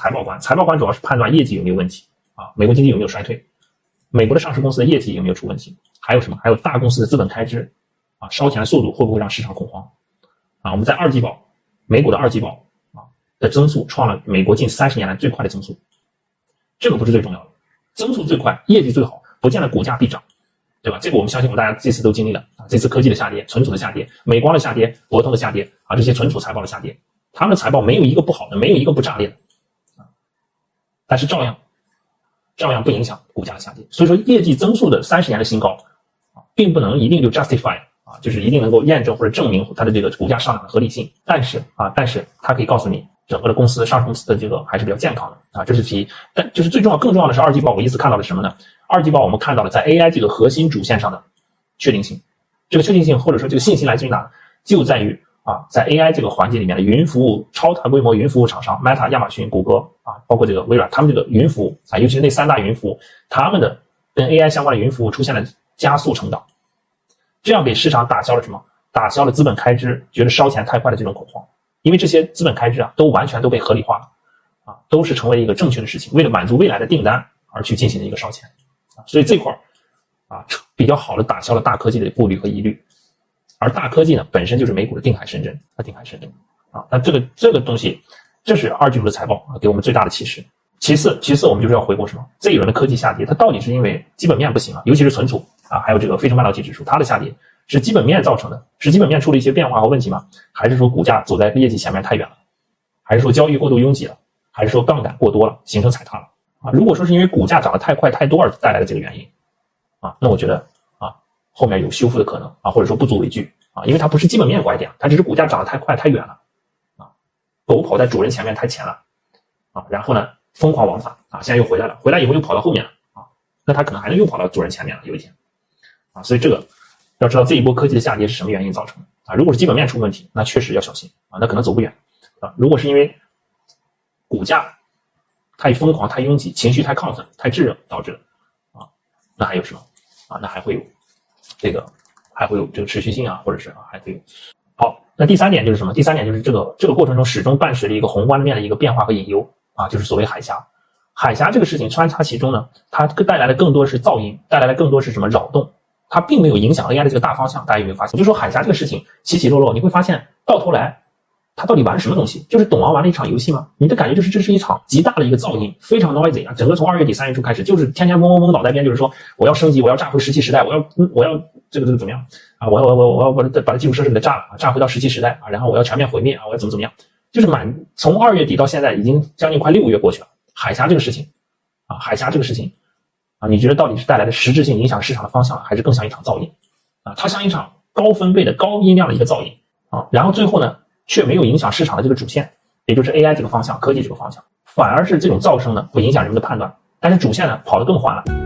财报官，财报官主要是判断业绩有没有问题啊，美国经济有没有衰退，美国的上市公司的业绩有没有出问题，还有什么？还有大公司的资本开支啊，烧钱的速度会不会让市场恐慌啊？我们在二季报，美股的二季报啊的增速创了美国近30年来最快的增速，这个不是最重要的，增速最快，业绩最好，不见得股价必涨，对吧？这个我们相信我们大家这次都经历了啊，这次科技的下跌，存储的下跌，美光的下跌，博通的下跌啊，这些存储财报的下跌，他们的财报没有一个不好的，没有一个不炸裂的啊，但是照样不影响股价的下跌。所以说业绩增速的30年的新高啊，并不能一定就 justify 啊，就是一定能够验证或者证明它的这个股价上涨的合理性。但是它可以告诉你整个的公司上市公司的这个还是比较健康的啊，这是其一。但就是最重要更重要的是二季报，我依次看到了什么呢？二季报我们看到了在 AI 这个核心主线上的确定性。这个确定性或者说这个信息来自于哪？就在于啊，在 AI 这个环节里面的云服务、超大规模云服务厂商 Meta、亚马逊、谷歌啊，包括这个微软，他们这个云服务啊，尤其是那3大云服务，他们的跟 AI 相关的云服务出现了加速成长，这样给市场打消了什么？打消了资本开支觉得烧钱太快的这种恐慌，因为这些资本开支啊，都完全都被合理化了啊，都是成为一个正确的事情，为了满足未来的订单而去进行的一个烧钱啊，所以这块啊比较好的打消了大科技的顾虑和疑虑。而大科技呢，本身就是美股的定海神针啊，那这个东西，这是二季度的财报啊，给我们最大的启示。其次我们就是要回顾什么？这一轮的科技下跌，它到底是因为基本面不行啊，尤其是存储啊，还有这个非成半导体指数，它的下跌是基本面造成的，是基本面出了一些变化和问题吗？还是说股价走在业绩前面太远了？还是说交易过度拥挤了？还是说杠杆过多了，形成踩踏了？啊，如果说是因为股价涨得太快太多而带来的这个原因啊，那我觉得后面有修复的可能啊，或者说不足为惧啊，因为它不是基本面拐点，它只是股价涨得太快太远了啊，狗跑在主人前面太前了啊，然后呢疯狂往返啊，现在又回来了，回来以后又跑到后面了啊，那它可能还能又跑到主人前面了，有一天啊，所以这个要知道这一波科技的下跌是什么原因造成的啊，如果是基本面出问题，那确实要小心啊，那可能走不远啊，如果是因为股价太疯狂太拥挤，情绪太亢奋太炙热导致的啊，那还有什么啊，那还会有这个持续性啊，或者是还会有。好，那第3点就是什么？第3点就是这个过程中始终伴随着一个宏观面的一个变化和隐忧啊，就是所谓海峡。海峡这个事情穿插其中呢，它带来的更多是噪音，带来的更多是什么扰动，它并没有影响 AI 的这个大方向。大家有没有发现？就说海峡这个事情起起落落，你会发现到头来它到底玩什么东西？就是懂王玩了一场游戏吗？你的感觉就是这是一场极大的一个噪音，非常 noisy 啊！整个从2月底3月初开始，就是天天嗡脑袋边，就是说我要升级，我要炸回17时代，我要这个怎么样啊？我要把基础设施给它炸了啊，炸回到17时代啊，然后我要全面毁灭啊，我要怎么样？就是从2月底到现在已经将近快6个月过去了，海峡这个事情啊，你觉得到底是带来的实质性影响市场的方向，还是更像一场噪音啊？它像一场高分贝的高音量的一个噪音啊，然后最后呢？却没有影响市场的这个主线，也就是 AI 这个方向，科技这个方向，反而是这种噪声呢会影响人们的判断，但是主线呢跑得更缓了。